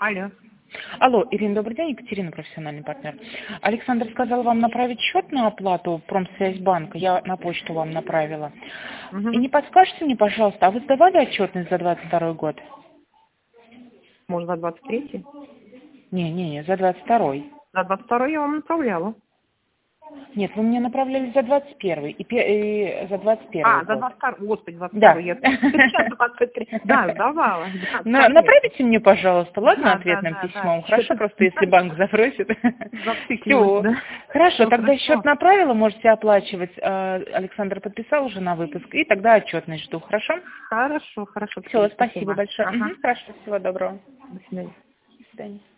Алло. Алло, Ирина, добрый день, Екатерина, профессиональный партнер. Александр сказал вам направить счет на оплату Промсвязьбанка, я на почту вам направила. И не подскажете мне, пожалуйста, а вы сдавали отчетность за 22 год? Может, за 23-й? Не, за 22-й. За 22-й я вам направляла. Нет, вы мне направляли за 21-й и за 21 А, за год. 22-й, господи, 22-й. Да. Я сейчас 23. Да, сдавала. Направите мне, пожалуйста, ладно, Да, ответным да. письмом. Хорошо, просто если банк запросит. Зациклилась, Все. да? Хорошо, Всё, тогда хорошо. счет направила, можете оплачивать. Александр подписал уже на выпуск, и тогда отчетность жду, хорошо? Хорошо, хорошо. Все, спасибо большое. Ага. Хорошо, всего доброго. До свидания. До свидания.